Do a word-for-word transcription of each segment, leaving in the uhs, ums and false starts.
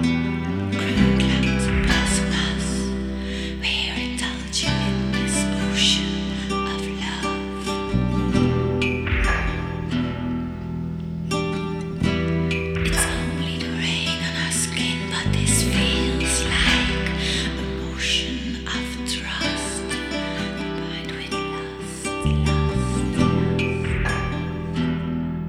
Clouds are passing us. We're indulging in this ocean of love. It's only the rain on our skin, but this feels like a motion of trust, combined with lust, lust, lust.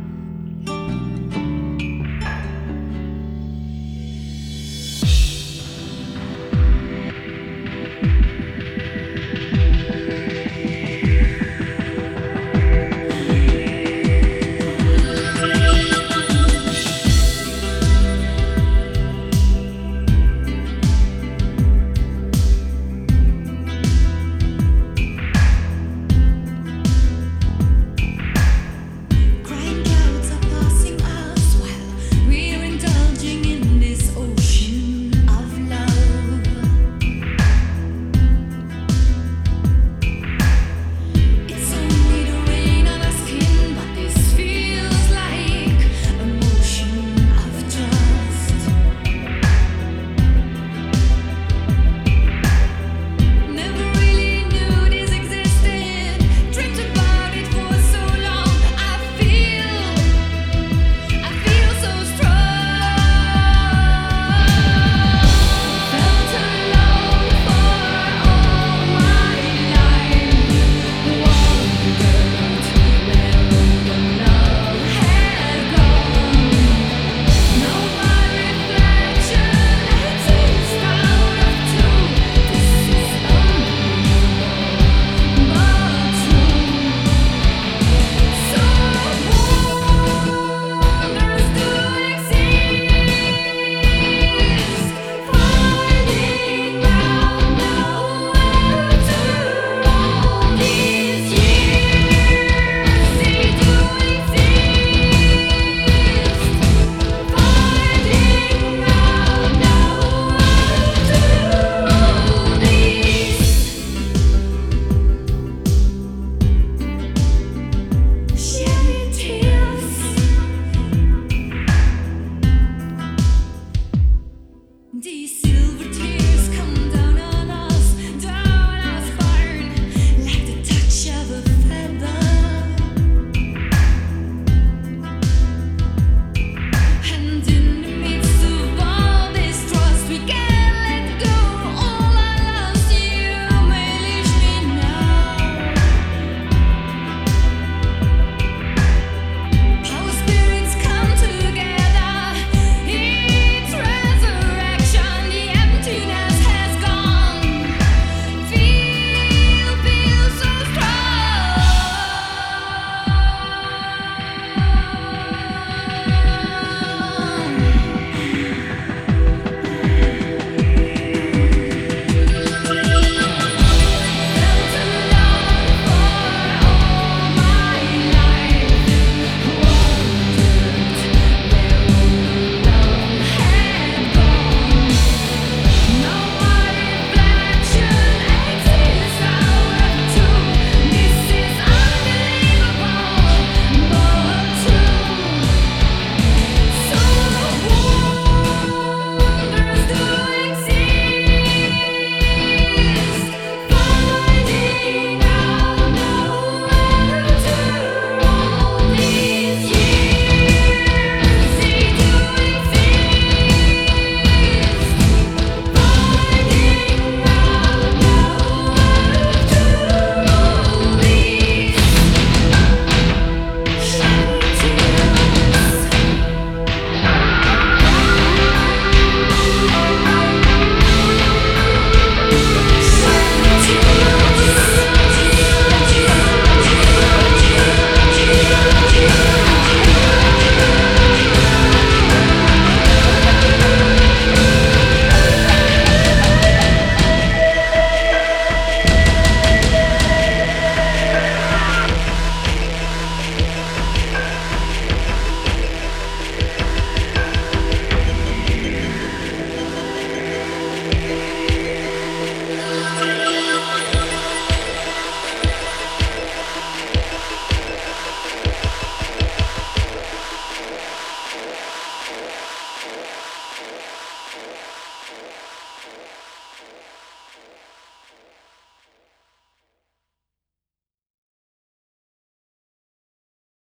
Crying clouds are passing us while we're indulging in this ocean of love. It's only the rain on our skin, but this feels like a motion of trust. Never really knew this existed. Dreamt about it for so long. I feel, I feel so strong. Felt alone for all my life. Wondered where the love had gone. Now my reflection exists out of two. This is unbelievable, but true. So wonders do exist, finding out nowhere to all these years. They do exist, finding out nowhere to all these. Shed tears. These silver tears come down on us, down our spine, like the touch of a feather. And in the midst of all this trust, we can't let go. All I lost, you may leave me now. Our spirits come together. It's resurrection. The emptiness has gone. Feel, feel so